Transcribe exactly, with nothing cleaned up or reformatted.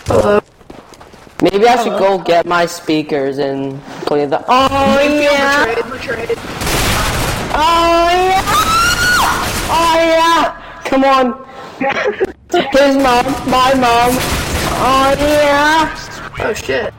Hello. Maybe I should Hello. go get my speakers and play the. Oh yeah! Betrayed, betrayed. Oh yeah! Oh yeah! Come on! His mom, my mom. Oh yeah! Oh shit.